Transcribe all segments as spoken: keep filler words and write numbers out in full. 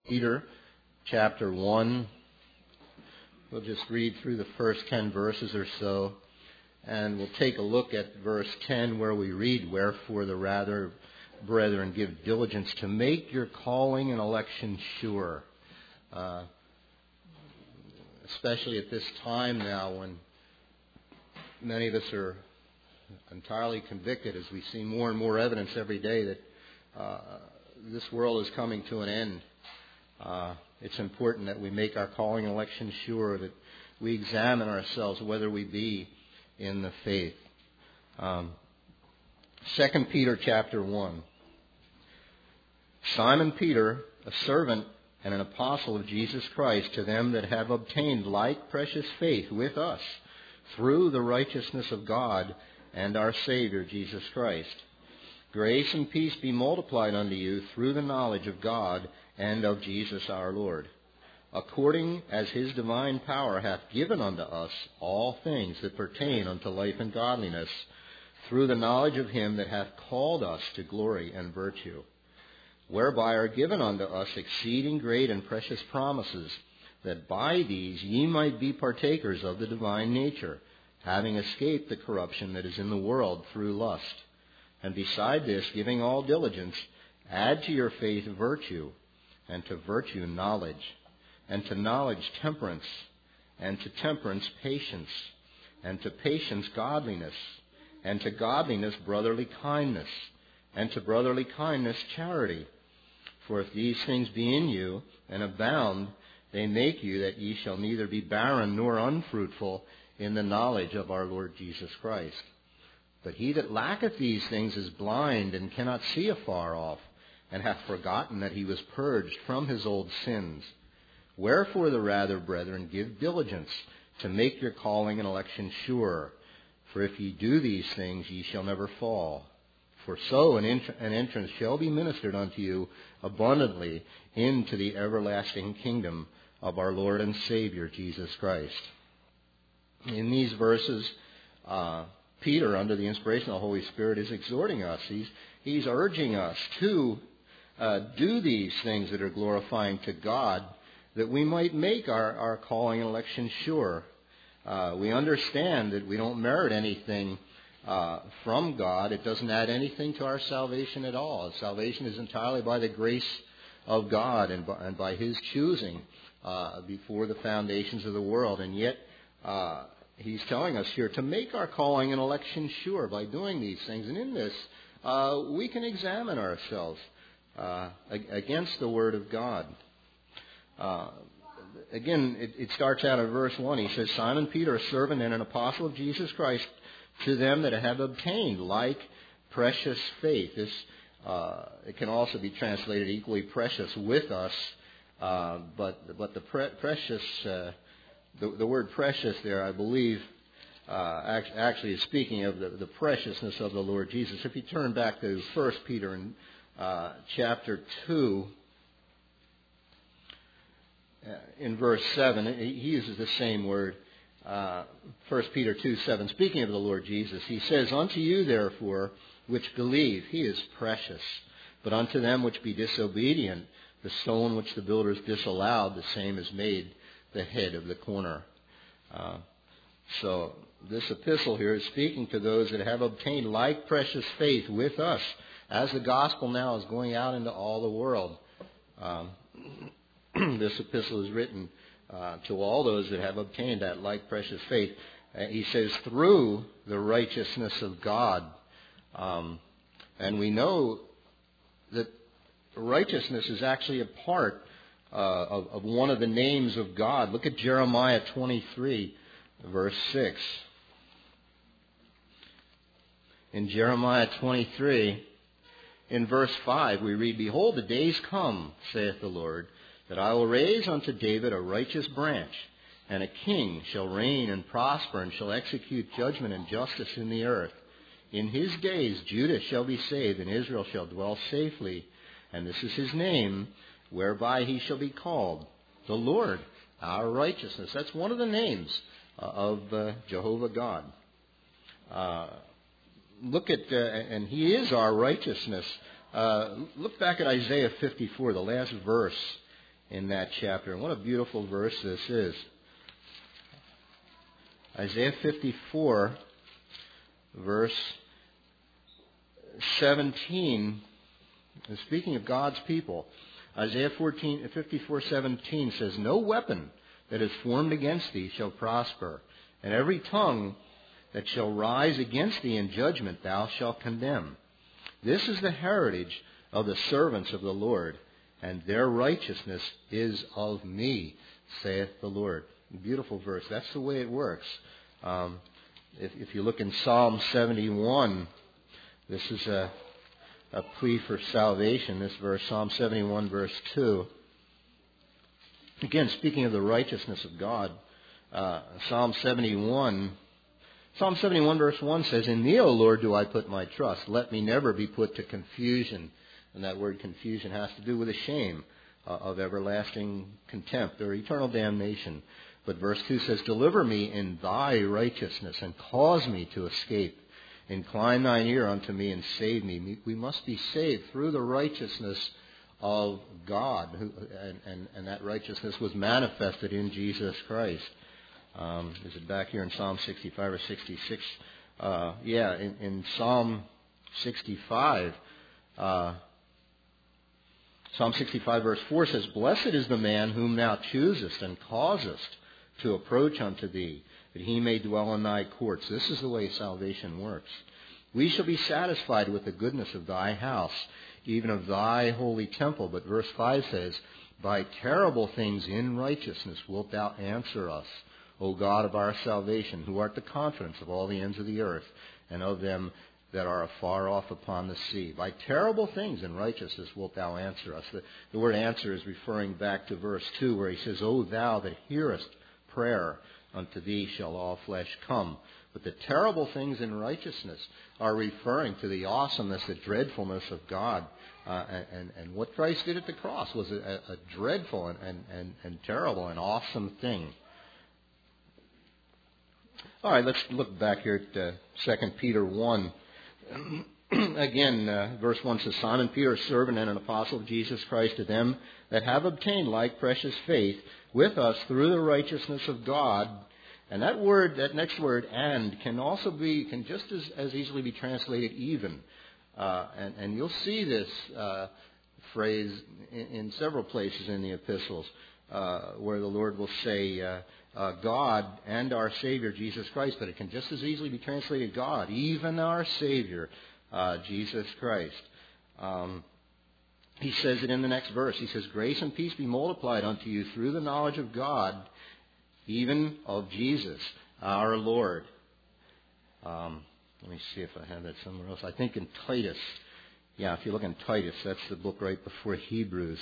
Peter chapter one. We'll just read through the first ten verses or so, and we'll take a look at verse ten where we read, "Wherefore the rather, brethren, give diligence to make your calling and election sure." Uh, especially at this time now when many of us are entirely convicted as we see more and more evidence every day that uh, this world is coming to an end. Uh, it's important that we make our calling and election sure, that we examine ourselves whether we be in the faith. Um, Second Peter chapter one. Simon Peter, a servant and an apostle of Jesus Christ, to them that have obtained like precious faith with us through the righteousness of God and our Savior Jesus Christ. Grace and peace be multiplied unto you through the knowledge of God and of Jesus our Lord, according as his divine power hath given unto us all things that pertain unto life and godliness, through the knowledge of him that hath called us to glory and virtue, whereby are given unto us exceeding great and precious promises, that by these ye might be partakers of the divine nature, having escaped the corruption that is in the world through lust. And beside this, giving all diligence, add to your faith virtue, and to virtue knowledge, and to knowledge temperance, and to temperance patience, and to patience godliness, and to godliness brotherly kindness, and to brotherly kindness charity. For if these things be in you, and abound, they make you that ye shall neither be barren nor unfruitful in the knowledge of our Lord Jesus Christ. But he that lacketh these things is blind, and cannot see afar off, and hath forgotten that he was purged from his old sins. Wherefore the rather, brethren, give diligence to make your calling and election sure. For if ye do these things, ye shall never fall. For so an, ent- an entrance shall be ministered unto you abundantly into the everlasting kingdom of our Lord and Savior Jesus Christ. In these verses, uh, Peter, under the inspiration of the Holy Spirit, is exhorting us. He's, he's urging us to uh, do these things that are glorifying to God, that we might make our, our calling and election sure. Uh, we understand that we don't merit anything uh, from God. It doesn't add anything to our salvation at all. Salvation is entirely by the grace of God and by, and by his choosing uh, before the foundations of the world. And yet, uh, he's telling us here to make our calling and election sure by doing these things. And in this, uh, we can examine ourselves uh, against the Word of God. Uh, again, it, it starts out in verse one. He says, Simon Peter, a servant and an apostle of Jesus Christ, to them that have obtained like precious faith. This uh, it can also be translated equally precious with us, uh, but but the pre- precious. Uh, The, the word precious there, I believe, uh, act, actually is speaking of the, the preciousness of the Lord Jesus. If you turn back to First Peter in uh, chapter two, uh, in verse seven, he uses the same word, uh, First Peter two seven. Speaking of the Lord Jesus, he says, Unto you, therefore, which believe, he is precious. But unto them which be disobedient, the stone which the builders disallowed, the same is made the head of the corner. Uh, so this epistle here is speaking to those that have obtained like precious faith with us as the gospel now is going out into all the world. Um, this epistle is written uh, to all those that have obtained that like precious faith. Uh, he says, through the righteousness of God. Um, and we know that righteousness is actually a part Uh, of, of one of the names of God. Look at Jeremiah twenty-three, verse six. In Jeremiah twenty-three, in verse five, we read, Behold, the days come, saith the Lord, that I will raise unto David a righteous branch, and a king shall reign and prosper, and shall execute judgment and justice in the earth. In his days Judah shall be saved, and Israel shall dwell safely. And this is his name, whereby he shall be called the Lord, our righteousness. That's one of the names uh, of uh, Jehovah God. Uh, look at, uh, and he is our righteousness. Uh, look back at Isaiah fifty-four, the last verse in that chapter. And what a beautiful verse this is. Isaiah fifty-four, verse seventeen, speaking of God's people, Isaiah fifty-four seventeen says, "No weapon that is formed against thee shall prosper, and every tongue that shall rise against thee in judgment thou shalt condemn. This is the heritage of the servants of the Lord, and their righteousness is of me, saith the Lord." Beautiful verse. That's the way it works. Um, if, if you look in Psalm seventy-one, this is a, a plea for salvation, this verse, Psalm seventy-one, verse two. Again, speaking of the righteousness of God, uh, Psalm seventy-one, Psalm seventy-one, verse one says, "In thee, O Lord, do I put my trust. Let me never be put to confusion." And that word confusion has to do with a shame uh, of everlasting contempt or eternal damnation. But verse two says, "Deliver me in thy righteousness, and cause me to escape. Incline thine ear unto me, and save me." We must be saved through the righteousness of God, who, and, and, and that righteousness was manifested in Jesus Christ. Um, is it back here in Psalm sixty-five or sixty-six? Uh, yeah, in, in Psalm sixty-five, uh, Psalm sixty-five verse four says, "Blessed is the man whom thou choosest and causest to approach unto thee, that he may dwell in thy courts." This is the way salvation works. "We shall be satisfied with the goodness of thy house, even of thy holy temple." But verse five says, "By terrible things in righteousness wilt thou answer us, O God of our salvation, who art the confidence of all the ends of the earth, and of them that are afar off upon the sea. By terrible things in righteousness wilt thou answer us." The, the word answer is referring back to verse two, where he says, "O thou that hearest prayer, unto thee shall all flesh come." But the terrible things in righteousness are referring to the awesomeness, the dreadfulness of God. Uh, and, and what Christ did at the cross was a, a dreadful and, and, and, and terrible and awesome thing. All right, let's look back here at uh, Second Peter one. Again, uh, verse one says, "Simon Peter, a servant and an apostle of Jesus Christ, to them that have obtained like precious faith with us through the righteousness of God." And that word, that next word, "and," can also be, can just as, as easily be translated "even." Uh, and, and you'll see this uh, phrase in, in several places in the epistles, uh, where the Lord will say, uh, uh, "God and our Savior, Jesus Christ." But it can just as easily be translated "God, even our Savior, uh, Jesus Christ." Um, he says it in the next verse. He says, "Grace and peace be multiplied unto you through the knowledge of God, even of Jesus, our Lord." Um, let me see if I have that somewhere else. I think in Titus. Yeah, if you look in Titus, that's the book right before Hebrews.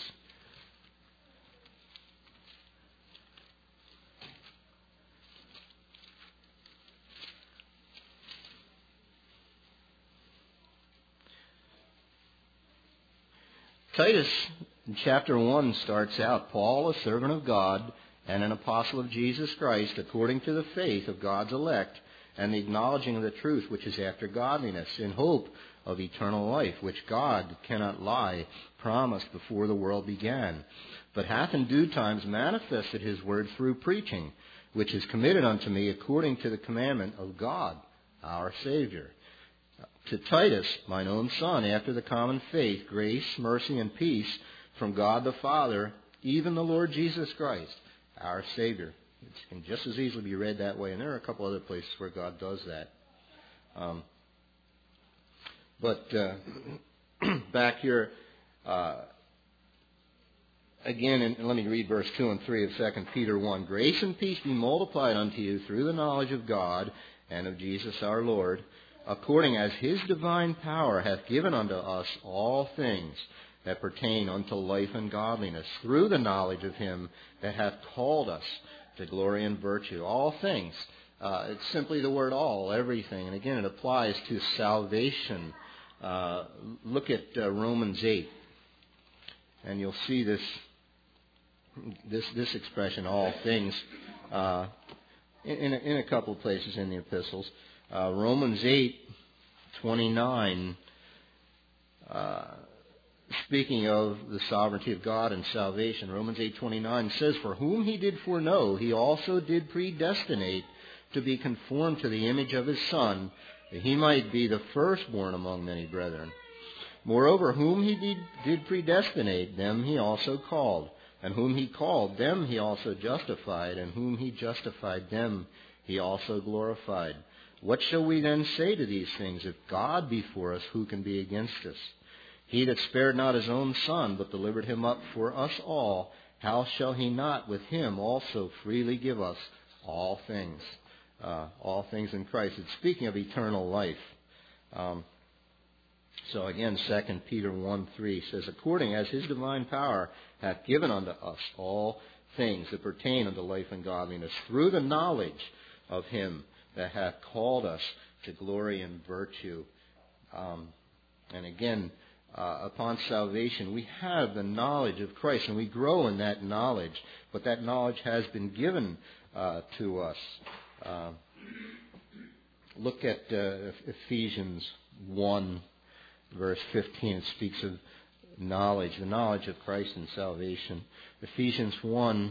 Titus, in chapter one, starts out, "Paul, a servant of God and an apostle of Jesus Christ, according to the faith of God's elect, and the acknowledging of the truth which is after godliness, in hope of eternal life, which God cannot lie, promised before the world began, but hath in due times manifested his word through preaching, which is committed unto me according to the commandment of God, our Savior. To Titus, mine own son, after the common faith, grace, mercy, and peace from God the Father, even the Lord Jesus Christ, our Savior." It can just as easily be read that way, and there are a couple other places where God does that. Um, but uh, back here, uh, again, and let me read verse two and three of Second Peter one. "Grace and peace be multiplied unto you through the knowledge of God and of Jesus our Lord, according as his divine power hath given unto us all things that pertain unto life and godliness, through the knowledge of him that hath called us to glory and virtue." All things. Uh, it's simply the word all, everything. And again, it applies to salvation. Uh, look at uh, Romans eight, and you'll see this this this expression, "all things," uh, in, in a couple of places in the epistles. Uh, Romans eight twenty-nine uh, speaking of the sovereignty of God and salvation, Romans eight twenty-nine says, "For whom he did foreknow, he also did predestinate to be conformed to the image of his Son, that he might be the firstborn among many brethren. Moreover, whom he did, did predestinate, them he also called. And whom he called, them he also justified. And whom he justified, them he also glorified. What shall we then say to these things? If God be for us, who can be against us? He that spared not his own Son, but delivered him up for us all, how shall he not with him also freely give us all things?" Uh, all things in Christ. It's speaking of eternal life. Um, so again, Second Peter one three says, "According as his divine power hath given unto us all things that pertain unto life and godliness, through the knowledge of him that hath called us to glory and virtue." Um, and again, uh, upon salvation, we have the knowledge of Christ, and we grow in that knowledge. But that knowledge has been given uh, to us. Uh, look at uh, Ephesians one, verse fifteen. It speaks of knowledge, the knowledge of Christ and salvation. Ephesians one,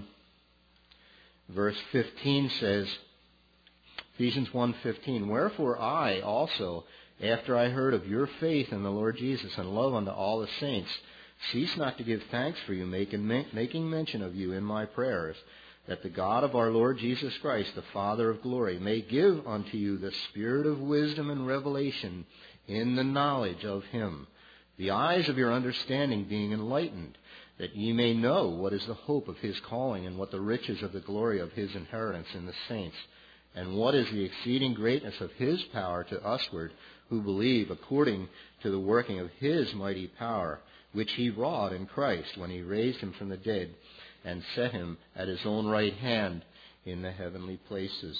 verse fifteen says, Ephesians one fifteen, "Wherefore I also, after I heard of your faith in the Lord Jesus and love unto all the saints, cease not to give thanks for you, making, making mention of you in my prayers, that the God of our Lord Jesus Christ, the Father of glory, may give unto you the spirit of wisdom and revelation in the knowledge of him, the eyes of your understanding being enlightened, that ye may know what is the hope of his calling, and what the riches of the glory of his inheritance in the saints, and what is the exceeding greatness of his power to usward, who believe, according to the working of his mighty power, which he wrought in Christ, when he raised him from the dead, and set him at his own right hand in the heavenly places."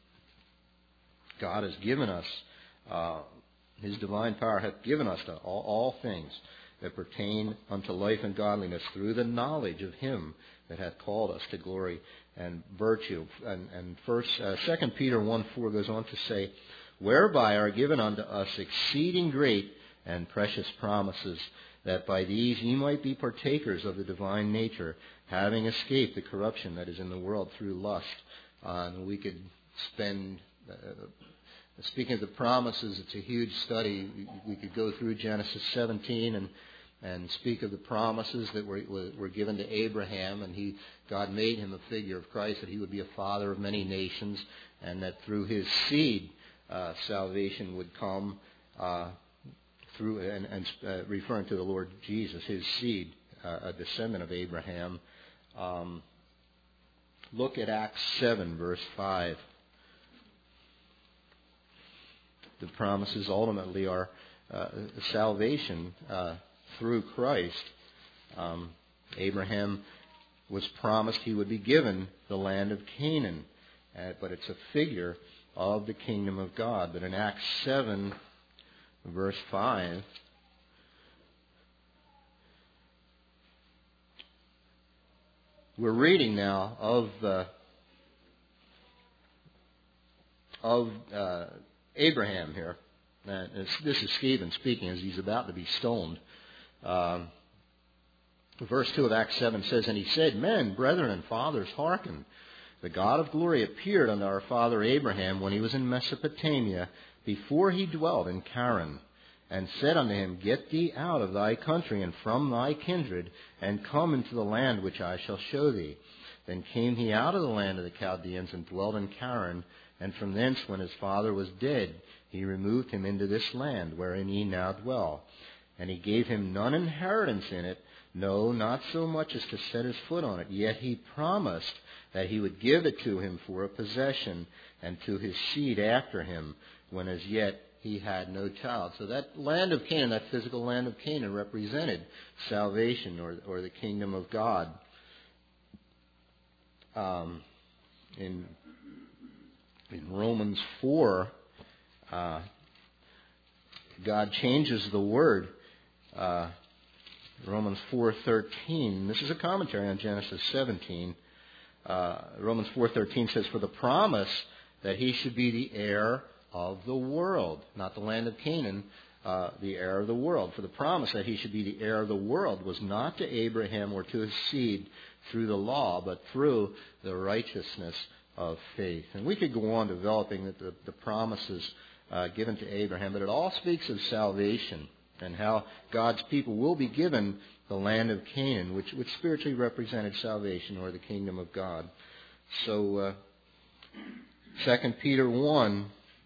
God has given us, uh, his divine power hath given us to all, all things that pertain unto life and godliness, through the knowledge of him that hath called us to glory and virtue. And, and first, uh, Second Peter one four goes on to say, "Whereby are given unto us exceeding great and precious promises, that by these ye might be partakers of the divine nature, having escaped the corruption that is in the world through lust." Uh, and we could spend, uh, speaking of the promises, it's a huge study. We, we could go through Genesis seventeen and and speak of the promises that were, were given to Abraham, and he God made him a figure of Christ, that he would be a father of many nations, and that through his seed uh, salvation would come. Uh, Through and, and uh, referring to the Lord Jesus, his seed, uh, a descendant of Abraham. Um, look at Acts seven, verse five. The promises ultimately are uh, salvation uh, through Christ. Um, Abraham was promised he would be given the land of Canaan, uh, but it's a figure of the kingdom of God. But in Acts seven, verse five, we're reading now of uh, of uh, Abraham here. Uh, this is Stephen speaking as he's about to be stoned. Um, verse two of Acts seven says, "And he said, Men, brethren, and fathers, hearken. The God of glory appeared unto our father Abraham when he was in Mesopotamia, before he dwelt in Charan, and said unto him, Get thee out of thy country and from thy kindred, and come into the land which I shall show thee. Then came he out of the land of the Chaldeans, and dwelt in Charan, and from thence, when his father was dead, he removed him into this land, wherein ye now dwell. And he gave him none inheritance in it, no, not so much as to set his foot on it. Yet he promised that he would give it to him for a possession, and to his seed after him, when as yet he had no child." So that land of Canaan, that physical land of Canaan, represented salvation, or, or the kingdom of God. Um, in, in Romans four, uh, God changes the word. Uh, Romans four thirteen. This is a commentary on Genesis seventeen. Uh, Romans four thirteen says, "For the promise that he should be the heir of the world," not the land of Canaan, uh, the heir of the world. For the promise that he should be the heir of the world was not to Abraham or to his seed through the law, but through the righteousness of faith. And we could go on developing the, the, the promises uh, given to Abraham, but it all speaks of salvation and how God's people will be given the land of Canaan, which, which spiritually represented salvation or the kingdom of God. So, uh, Second Peter one,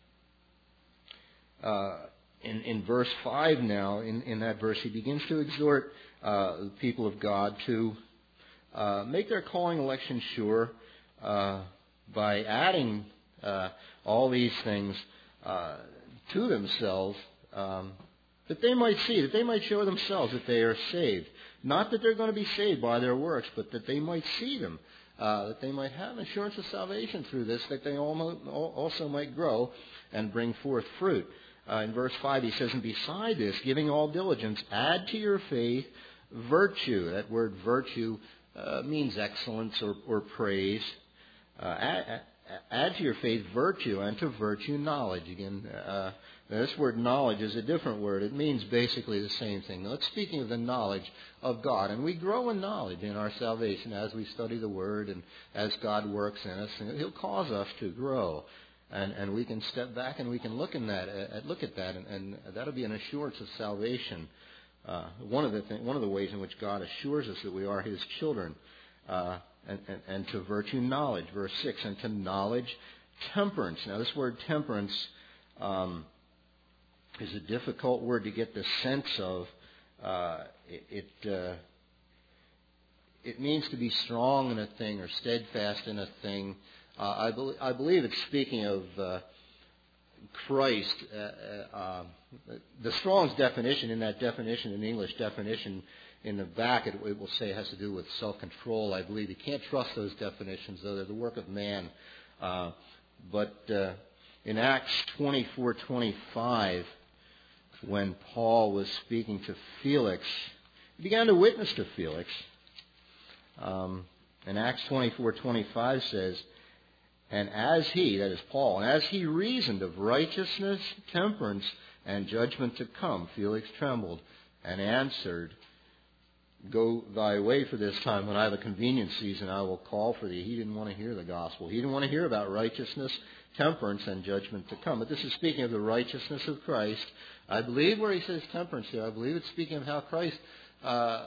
uh, in, in verse five now, in, in that verse, he begins to exhort uh, the people of God to uh, make their calling election sure uh, by adding uh, all these things uh, to themselves, um, that they might see, that they might show themselves that they are saved. Not that they're going to be saved by their works, but that they might see them, uh, that they might have assurance of salvation through this, that they also might grow and bring forth fruit. Uh, in verse five he says, and beside this, giving all diligence, add to your faith virtue. That word virtue uh, means excellence or, or praise. Uh, add, add to your faith virtue, and to virtue knowledge. Again, uh, this word knowledge is a different word. It means basically the same thing. Now, it's speaking of the knowledge of God. And we grow in knowledge in our salvation as we study the Word and as God works in us. And He'll cause us to grow. And, and we can step back and we can look in that, uh, look at that, and, and that'll be an assurance of salvation. Uh, one of the th- one of the ways in which God assures us that we are His children, uh, and, and, and to virtue knowledge, verse six, and to knowledge temperance. Now, this word temperance um, is a difficult word to get the sense of. Uh, it it, uh, it means to be strong in a thing or steadfast in a thing. Uh, I, be- I believe it's speaking of uh, Christ. Uh, uh, the Strong's definition, in that definition, in English definition, in the back, it, it will say it has to do with self-control. I believe you can't trust those definitions, though they're the work of man. Uh, but uh, in Acts twenty-four twenty-five, when Paul was speaking to Felix, he began to witness to Felix. Um, and Acts twenty-four twenty-five says, and as he, that is Paul, and as he reasoned of righteousness, temperance, and judgment to come, Felix trembled and answered, go thy way for this time. When I have a convenient season, I will call for thee. He didn't want to hear the gospel. He didn't want to hear about righteousness, temperance, and judgment to come. But this is speaking of the righteousness of Christ. I believe where he says temperance here, I believe it's speaking of how Christ uh,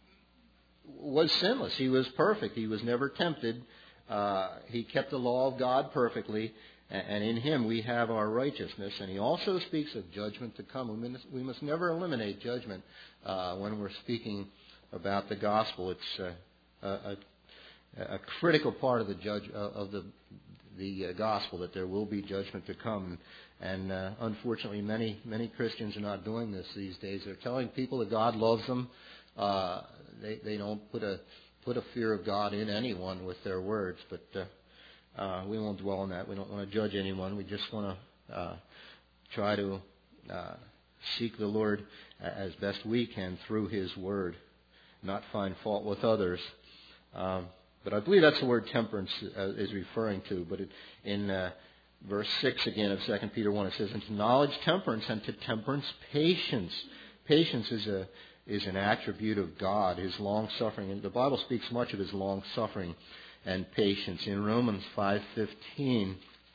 was sinless. He was perfect. He was never tempted. Uh, he kept the law of God perfectly, and in Him we have our righteousness. And He also speaks of judgment to come. We must, we must never eliminate judgment uh, when we're speaking about the gospel. It's uh, a, a, a critical part of the judge uh, of the the uh, gospel, that there will be judgment to come. And uh, unfortunately, many many Christians are not doing this these days. They're telling people that God loves them. Uh, they they don't put a put a fear of God in anyone with their words, but uh, uh, we won't dwell on that. We don't want to judge anyone. We just want to uh, try to uh, seek the Lord as best we can through His Word, not find fault with others. Um, but I believe that's the word temperance uh, is referring to. But it, in uh, verse six again of Second Peter one, it says, and to knowledge temperance, and to temperance patience. Patience is a is an attribute of God, His long-suffering. And the Bible speaks much of His long-suffering and patience. In Romans five fifteen,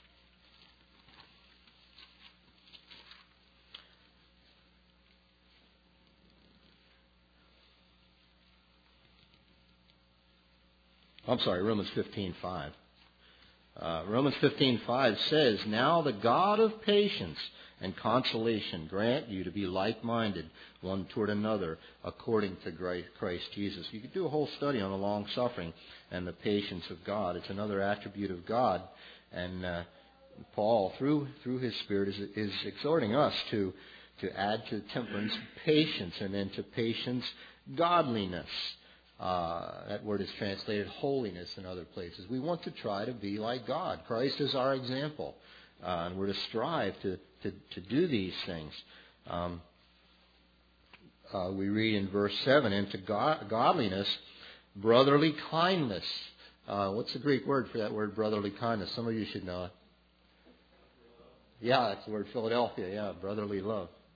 I'm sorry, Romans fifteen five. Uh, Romans fifteen five says, now the God of patience and consolation grant you to be like-minded one toward another according to Christ Jesus. You could do a whole study on the long-suffering and the patience of God. It's another attribute of God. And uh, Paul, through through his Spirit, is, is exhorting us to, to add to temperance patience, and then to patience godliness. Uh, that word is translated holiness in other places. We want to try to be like God. Christ is our example. Uh, and we're to strive to, to, to do these things. Um, uh, we read in verse seven, and to God, godliness, brotherly kindness. Uh, what's the Greek word for that word, brotherly kindness? Some of you should know it. Yeah, that's the word Philadelphia. Yeah, brotherly love.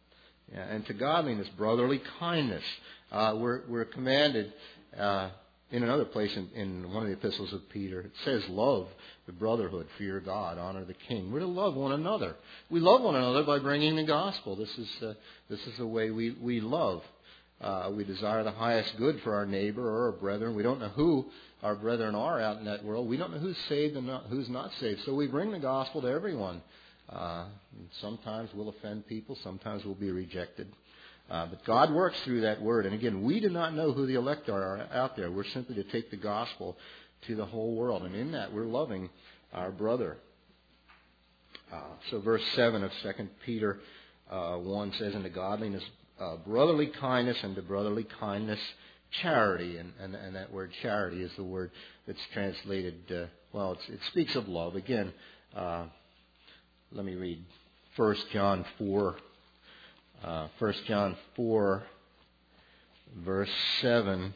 Yeah, and to godliness, brotherly kindness. Uh, we're, we're commanded uh, in another place in, in one of the epistles of Peter. It says, love the brotherhood, fear God, honor the king. We're to love one another. We love one another by bringing the gospel. This is uh, this is the way we, we love. Uh, we desire the highest good for our neighbor or our brethren. We don't know who our brethren are out in that world. We don't know who's saved and not, who's not saved. So we bring the gospel to everyone. Uh, sometimes we'll offend people. Sometimes we'll be rejected. Uh, but God works through that word. And again, we do not know who the elect are out there. We're simply to take the gospel to the whole world. And in that, we're loving our brother. Uh, so verse seven of Second Peter uh, one says, "Into godliness, uh, brotherly kindness, and to brotherly kindness, charity." And, and, and that word charity is the word that's translated, uh, well, it's, it speaks of love. Again, uh, let me read First John four. Uh, First John four, verse seven.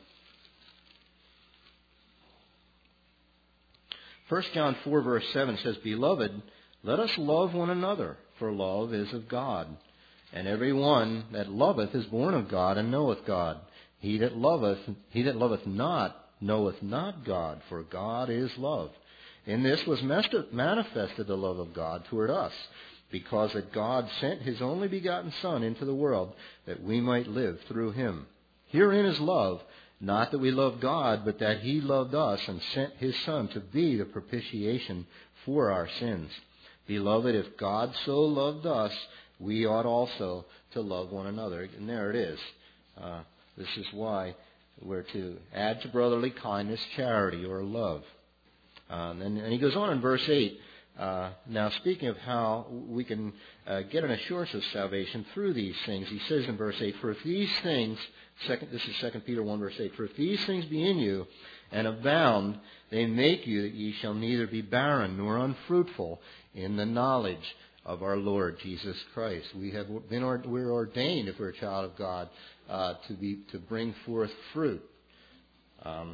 First John four, verse seven says, "Beloved, let us love one another, for love is of God. And every one that loveth is born of God, and knoweth God. He that loveth, he that loveth not, knoweth not God, for God is love. In this was manifested the love of God toward us, because that God sent His only begotten Son into the world, that we might live through Him. Herein is love, not that we love God, but that He loved us and sent His Son to be the propitiation for our sins. Beloved, if God so loved us, we ought also to love one another." And there it is. Uh, this is why we're to add to brotherly kindness charity or love. Um, and, and he goes on in verse eight. Uh, now, speaking of how we can uh, get an assurance of salvation through these things, he says in verse eight, "For if these things," second, this is Second Peter one, verse eight, "For if these things be in you and abound, they make you that ye shall neither be barren nor unfruitful in the knowledge of our Lord Jesus Christ." We have been we're ordained, if we're a child of God, uh, to be to bring forth fruit. Um,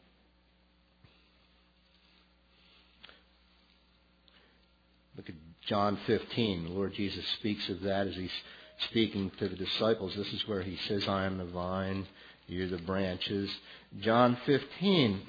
Look at John fifteen. The Lord Jesus speaks of that as He's speaking to the disciples. This is where He says, "I am the vine, you're the branches." John fifteen,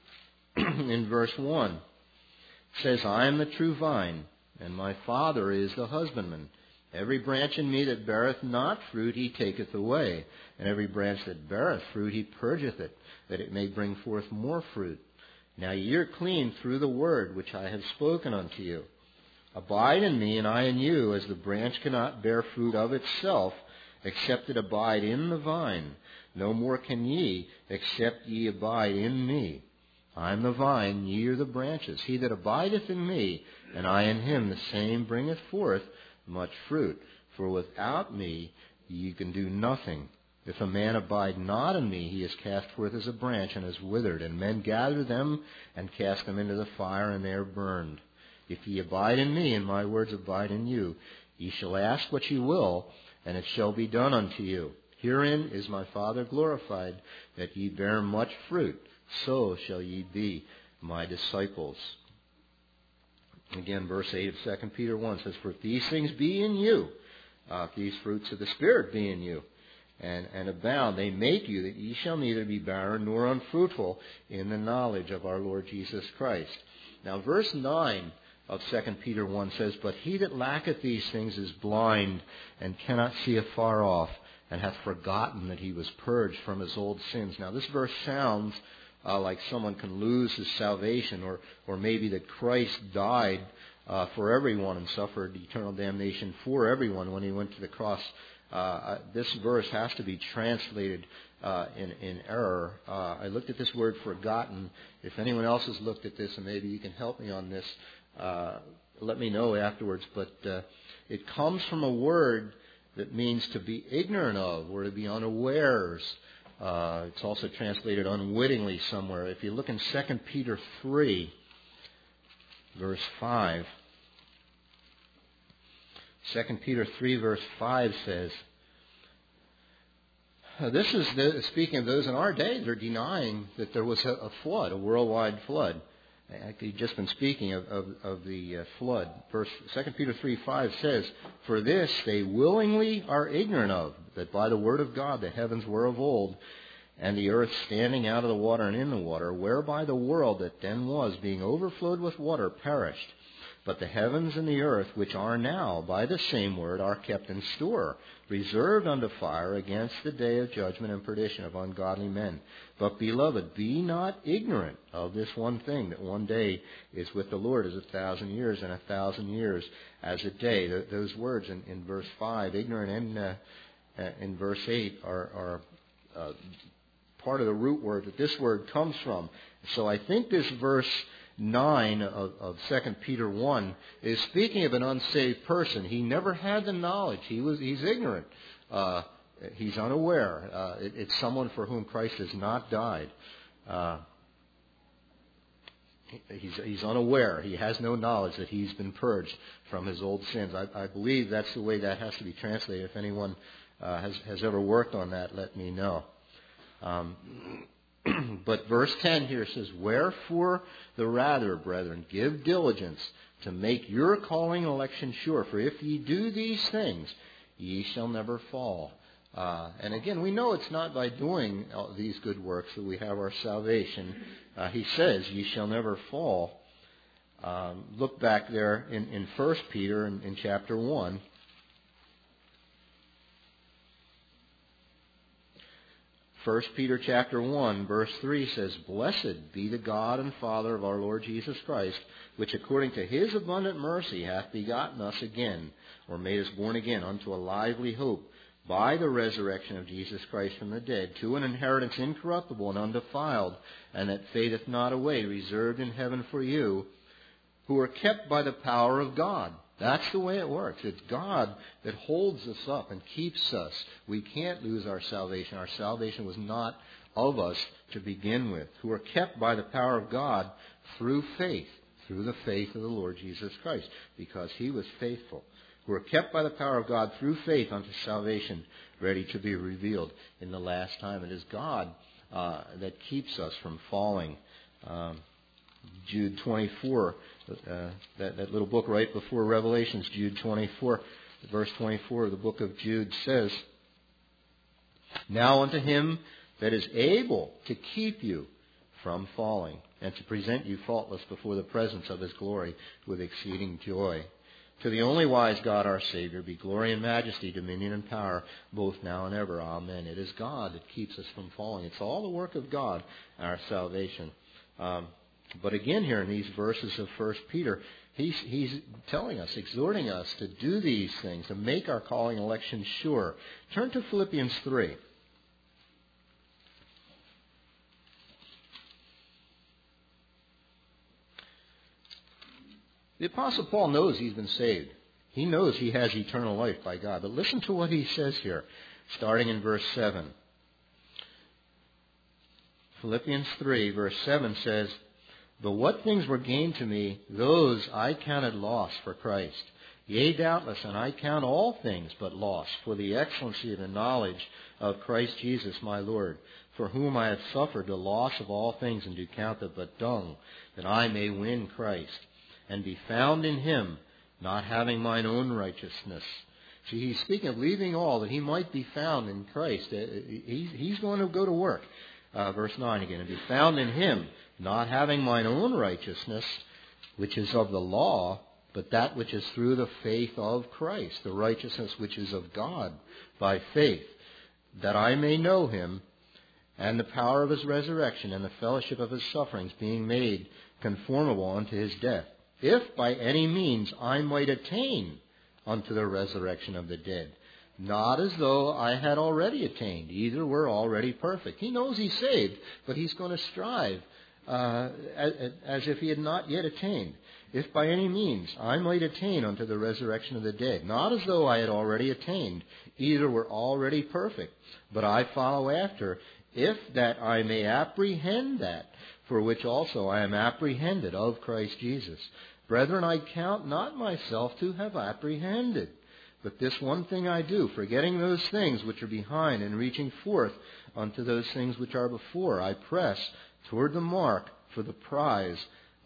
in verse one, says, "I am the true vine, and my Father is the husbandman. Every branch in me that beareth not fruit He taketh away, and every branch that beareth fruit He purgeth it, that it may bring forth more fruit. Now ye are clean through the word which I have spoken unto you. Abide in me, and I in you, as the branch cannot bear fruit of itself, except it abide in the vine. No more can ye, except ye abide in me. I am the vine, ye are the branches. He that abideth in me, and I in him, the same bringeth forth much fruit. For without me ye can do nothing. If a man abide not in me, he is cast forth as a branch, and is withered, and men gather them, and cast them into the fire, and they are burned. If ye abide in me, and my words abide in you, ye shall ask what ye will, and it shall be done unto you. Herein is my Father glorified, that ye bear much fruit. So shall ye be my disciples." Again, verse eight of Second Peter one says, "For if these things be in you, uh, if these fruits of the Spirit be in you, and, and abound, they make you that ye shall neither be barren nor unfruitful in the knowledge of our Lord Jesus Christ." Now, verse nine of Second Peter one says, "But he that lacketh these things is blind, and cannot see afar off, and hath forgotten that he was purged from his old sins." Now, this verse sounds uh, like someone can lose his salvation, or, or maybe that Christ died uh, for everyone and suffered eternal damnation for everyone when He went to the cross. Uh, this verse has to be translated uh, in, in error. Uh, I looked at this word "forgotten." If anyone else has looked at this, and maybe you can help me on this, uh, let me know afterwards. But uh, it comes from a word that means to be ignorant of or to be unawares. Uh, it's also translated unwittingly somewhere. If you look in Second Peter three, verse five, Second Peter three, verse five says, uh, this is the, speaking of those in our day, they're denying that there was a, a flood, a worldwide flood. Actually, just been speaking of, of, of the uh, flood. Verse Second Peter three five says, "For this they willingly are ignorant of, that by the word of God the heavens were of old, and the earth standing out of the water and in the water, whereby the world that then was, being overflowed with water, perished. But the heavens and the earth, which are now, by the same word, are kept in store, reserved unto fire against the day of judgment and perdition of ungodly men. But, beloved, be not ignorant of this one thing, that one day is with the Lord as a thousand years, and a thousand years as a day." Those words in, in verse five, ignorant, and uh, in verse eight, are, are uh, part of the root word that this word comes from. So I think this verse nine of, of Second Peter one is speaking of an unsaved person. He never had the knowledge. He was he's ignorant. Uh, he's unaware. Uh, it, it's someone for whom Christ has not died. Uh, he's, he's unaware. He has no knowledge that he's been purged from his old sins. I, I believe that's the way that has to be translated. If anyone uh, has, has ever worked on that, let me know. Um, But verse ten here says, "Wherefore the rather, brethren, give diligence to make your calling and election sure. For if ye do these things, ye shall never fall." Uh, and again, we know it's not by doing these good works that we have our salvation. Uh, he says, "Ye shall never fall." Um, look back there in, in First Peter in, in chapter one. First Peter chapter one, verse three says, "Blessed be the God and Father of our Lord Jesus Christ, which according to his abundant mercy hath begotten us again, or made us born again, unto a lively hope, by the resurrection of Jesus Christ from the dead, to an inheritance incorruptible and undefiled, and that fadeth not away, reserved in heaven for you, who are kept by the power of God." That's the way it works. It's God that holds us up and keeps us. We can't lose our salvation. Our salvation was not of us to begin with. Who are kept by the power of God through faith, through the faith of the Lord Jesus Christ, because he was faithful. Who are kept by the power of God through faith unto salvation, ready to be revealed in the last time. It is God uh, that keeps us from falling. Um, Jude twenty-four, uh, that, that little book right before Revelations, Jude twenty-four, verse twenty-four of the book of Jude says, "Now unto him that is able to keep you from falling, and to present you faultless before the presence of his glory with exceeding joy. To the only wise God our Savior be glory and majesty, dominion and power, both now and ever. Amen." It is God that keeps us from falling. It's all the work of God, our salvation. Um, But again here in these verses of First Peter, he's, he's telling us, exhorting us to do these things, to make our calling and election sure. Turn to Philippians three. The Apostle Paul knows he's been saved. He knows he has eternal life by God. But listen to what he says here, starting in verse seven. Philippians three, verse seven says, "But what things were gained to me, those I counted loss for Christ. Yea, doubtless, and I count all things but loss for the excellency of the knowledge of Christ Jesus my Lord, for whom I have suffered the loss of all things, and do count them but dung, that I may win Christ, and be found in him, not having mine own righteousness." See, he's speaking of leaving all, that he might be found in Christ. He's going to go to work. Uh, verse nine again, "And be found in him, not having mine own righteousness, which is of the law, but that which is through the faith of Christ, the righteousness which is of God by faith, that I may know him, and the power of his resurrection, and the fellowship of his sufferings, being made conformable unto his death, if by any means I might attain unto the resurrection of the dead. Not as though I had already attained, either were already perfect." He knows he's saved, but he's going to strive uh, as, as if he had not yet attained. "If by any means I might attain unto the resurrection of the dead. Not as though I had already attained, either were already perfect, but I follow after, if that I may apprehend that, for which also I am apprehended of Christ Jesus. Brethren, I count not myself to have apprehended. But this one thing I do, forgetting those things which are behind, and reaching forth unto those things which are before, I press toward the mark for the prize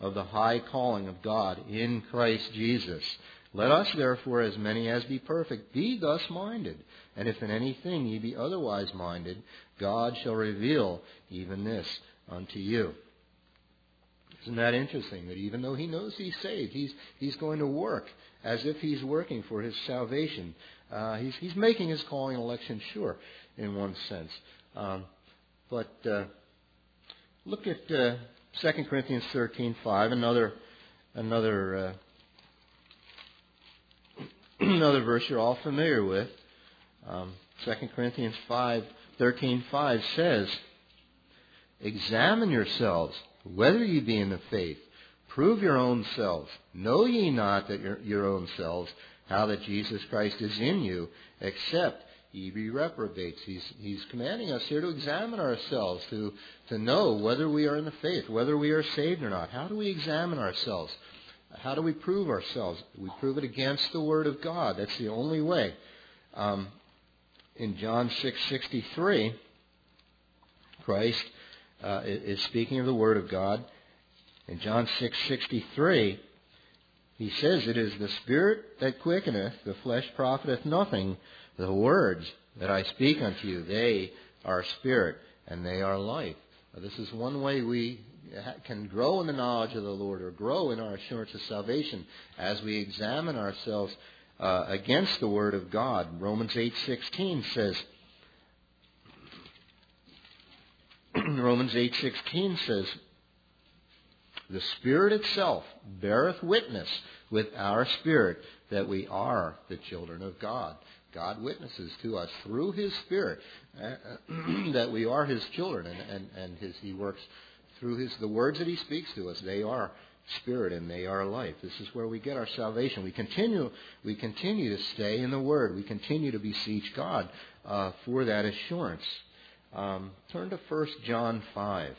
of the high calling of God in Christ Jesus. Let us therefore, as many as be perfect, be thus minded. And if in anything ye be otherwise minded, God shall reveal even this unto you. Isn't that interesting? That even though he knows he's saved, he's he's going to work as if he's working for his salvation. Uh, he's he's making his calling and election sure, in one sense. Um, but uh, look at uh, Second Corinthians thirteen five, another another. Uh, Another verse you're all familiar with. Um, Second Corinthians five thirteen five says, Examine yourselves, whether ye be in the faith. Prove your own selves. Know ye not that your, your own selves, how that Jesus Christ is in you, except ye be reprobates. He's, he's commanding us here to examine ourselves, to, to know whether we are in the faith, whether we are saved or not. How do we examine ourselves? How do we prove ourselves? We prove it against the Word of God. That's the only way. Um, in John six sixty-three, Christ uh, is speaking of the Word of God. In John six sixty-three, he says, It is the Spirit that quickeneth, the flesh profiteth nothing. The words that I speak unto you, they are spirit, and they are life. Now, this is one way we can grow in the knowledge of the Lord, or grow in our assurance of salvation, as we examine ourselves uh, against the Word of God. Romans eight sixteen says, Romans eight sixteen says, The Spirit itself beareth witness with our spirit that we are the children of God. God witnesses to us through His Spirit uh, that we are His children, and, and, and his, He works through His the words that He speaks to us. They are spirit and they are life. This is where we get our salvation. We continue we continue to stay in the Word. We continue to beseech God uh, for that assurance. Um, turn to First John five.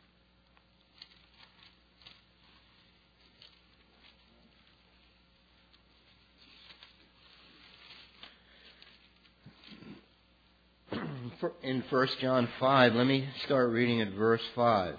In First John five, let me start reading at verse five.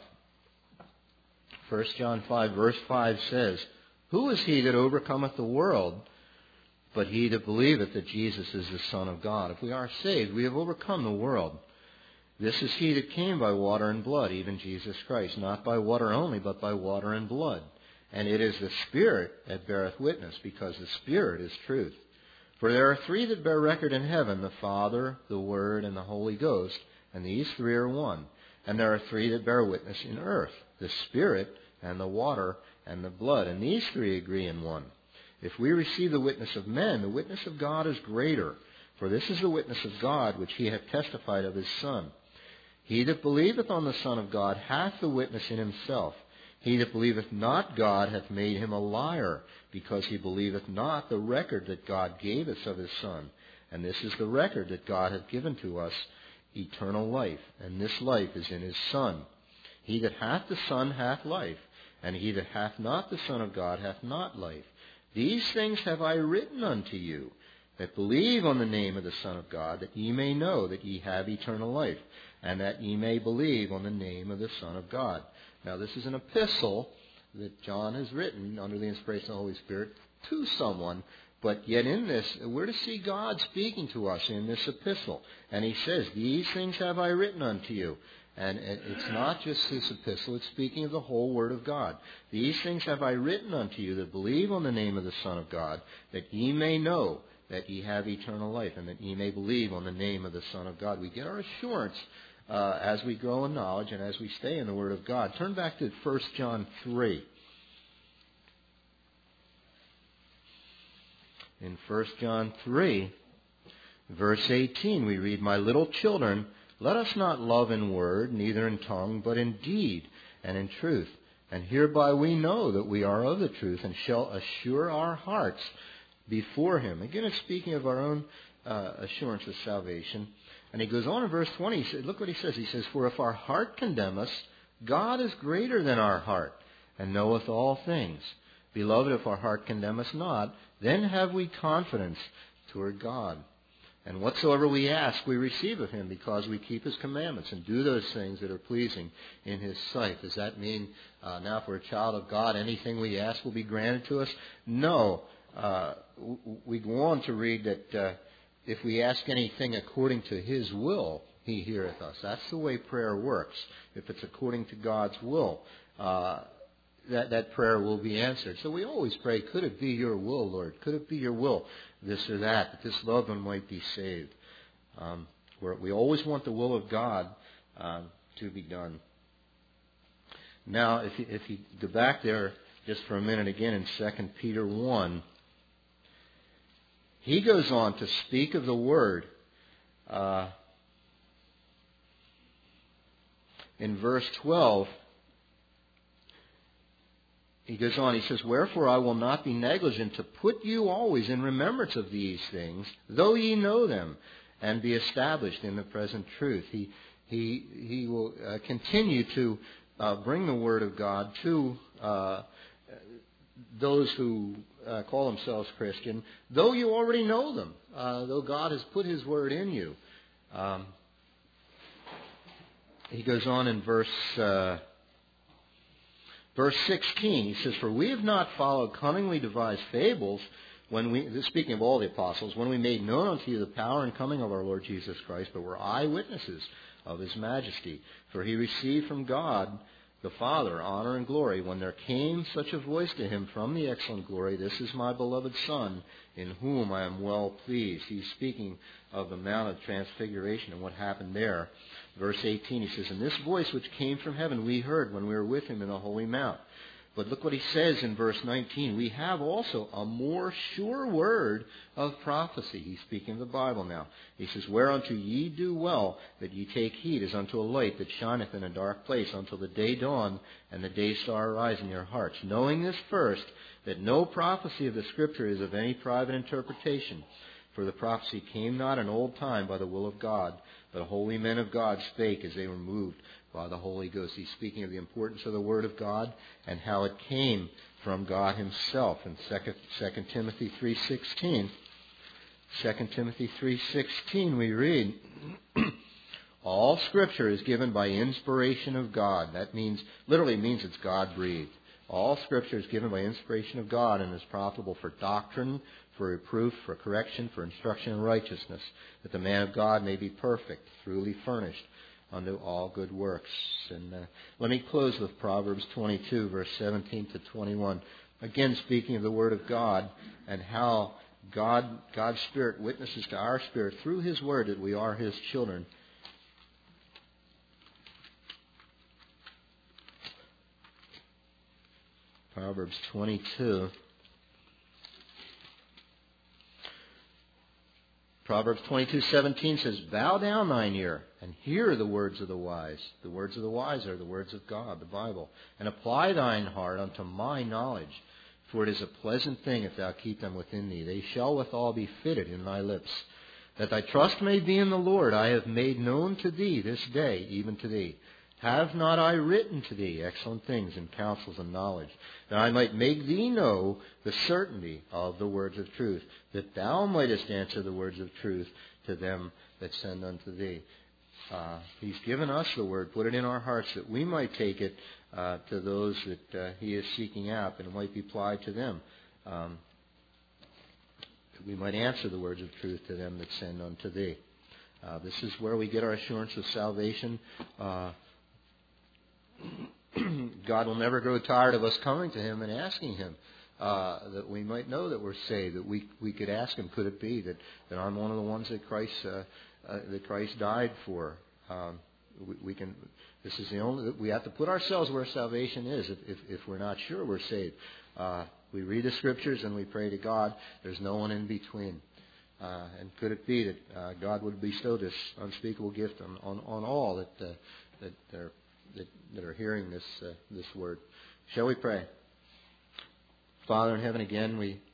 First John five, verse five says, Who is he that overcometh the world, but he that believeth that Jesus is the Son of God? If we are saved, we have overcome the world. This is he that came by water and blood, even Jesus Christ, not by water only, but by water and blood. And it is the Spirit that beareth witness, because the Spirit is truth. For there are three that bear record in heaven, the Father, the Word, and the Holy Ghost, and these three are one. And there are three that bear witness in earth, the Spirit, and the water, and the blood, and these three agree in one. If we receive the witness of men, the witness of God is greater. For this is the witness of God, which He hath testified of His Son. He that believeth on the Son of God hath the witness in himself. He that believeth not God hath made him a liar, because he believeth not the record that God gave us of His Son. And this is the record that God hath given to us, eternal life, and this life is in His Son. He that hath the Son hath life, and he that hath not the Son of God hath not life. These things have I written unto you, that believe on the name of the Son of God, that ye may know that ye have eternal life, and that ye may believe on the name of the Son of God. Now, this is an epistle that John has written under the inspiration of the Holy Spirit to someone, but yet in this, we're to see God speaking to us in this epistle. And He says, These things have I written unto you. And it's not just this epistle, it's speaking of the whole Word of God. These things have I written unto you that believe on the name of the Son of God, that ye may know that ye have eternal life, and that ye may believe on the name of the Son of God. We get our assurance uh, as we grow in knowledge and as we stay in the Word of God. Turn back to First John three. In First John three, verse eighteen, we read, My little children, let us not love in word, neither in tongue, but in deed and in truth. And hereby we know that we are of the truth, and shall assure our hearts before Him. Again, it's speaking of our own uh, assurance of salvation. And he goes on in verse twenty. He said, look what he says. He says, For if our heart condemn us, God is greater than our heart, and knoweth all things. Beloved, if our heart condemn us not, then have we confidence toward God. And whatsoever we ask, we receive of him, because we keep his commandments and do those things that are pleasing in his sight. Does that mean uh, now if we're a child of God, anything we ask will be granted to us? No. Uh, we go on to read that uh, if we ask anything according to his will, he heareth us. That's the way prayer works. If it's according to God's will, uh, that, that prayer will be answered. So we always pray, could it be your will, Lord? Could it be your will, this or that, that this loved one might be saved? Um, where we always want the will of God uh, to be done. Now, if you, if you go back there just for a minute again in Second Peter one, he goes on to speak of the Word uh, in verse twelve. He goes on, he says, wherefore I will not be negligent to put you always in remembrance of these things, though ye know them, and be established in the present truth. He he he will uh, continue to uh, bring the Word of God to uh, those who uh, call themselves Christian, though you already know them, uh, though God has put his Word in you. Um, he goes on in verse... Uh, Verse sixteen, he says, for we have not followed cunningly devised fables, when we, this speaking of all the apostles, when we made known unto you the power and coming of our Lord Jesus Christ, but were eyewitnesses of his majesty. For he received from God the Father honor and glory, when there came such a voice to him from the excellent glory, this is my beloved Son, in whom I am well pleased. He's speaking of the Mount of Transfiguration and what happened there. Verse eighteen, he says, and this voice which came from heaven we heard when we were with him in the holy mount. But look what he says in verse nineteen. We have also a more sure word of prophecy. He's speaking of the Bible now. He says, whereunto ye do well that ye take heed as unto a light that shineth in a dark place until the day dawn and the day star arise in your hearts. Knowing this first, that no prophecy of the Scripture is of any private interpretation. For the prophecy came not in old time by the will of God, but holy men of God spake as they were moved by the Holy Ghost. He's speaking of the importance of the Word of God and how it came from God himself. In Second Timothy three sixteen, Second Timothy three sixteen we read, all Scripture is given by inspiration of God. That means, literally means it's God-breathed. All Scripture is given by inspiration of God and is profitable for doctrine, for reproof, for correction, for instruction in righteousness, that the man of God may be perfect, truly furnished unto all good works. And uh, let me close with Proverbs twenty-two, verse seventeen to twenty-one. Again, speaking of the Word of God and how God, God's Spirit witnesses to our spirit through his Word that we are his children. Proverbs twenty-two. Proverbs twenty-two seventeen says, bow down thine ear and hear the words of the wise. The words of the wise are the words of God, the Bible. And apply thine heart unto my knowledge. For it is a pleasant thing if thou keep them within thee. They shall withal be fitted in thy lips. That thy trust may be in the Lord, I have made known to thee this day, even to thee. Have not I written to thee excellent things in counsels and knowledge, that I might make thee know the certainty of the words of truth, that thou mightest answer the words of truth to them that send unto thee. Uh, he's given us the Word, put it in our hearts, that we might take it uh, to those that uh, he is seeking out, and it might be applied to them. Um, that we might answer the words of truth to them that send unto thee. Uh, this is where we get our assurance of salvation. Uh, God will never grow tired of us coming to him and asking him uh, that we might know that we're saved, that we we could ask him, could it be that, that I'm one of the ones that Christ uh, uh, that Christ died for? Um, we, we can. This is the only. We have to put ourselves where salvation is. If if, if we're not sure we're saved, uh, we read the Scriptures and we pray to God. There's no one in between. Uh, and could it be that uh, God would bestow this unspeakable gift on on, on all that uh, that they're That, that are hearing this uh, this word. Shall we pray? Father in heaven, again, we